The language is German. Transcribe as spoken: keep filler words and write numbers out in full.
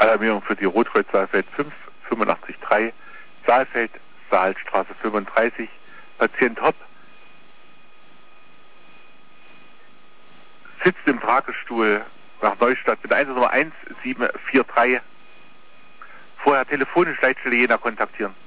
Alarmierung für die Rotkreuz Saalfeld fünf, fünfundachtzig drei, Saalfeld, Saalstraße fünfunddreißig, Patient Hopp, sitzt im Tragestuhl nach Neustadt mit Einsatznummer eins sieben vier drei. Vorher telefonisch Leitstelle Jena kontaktieren.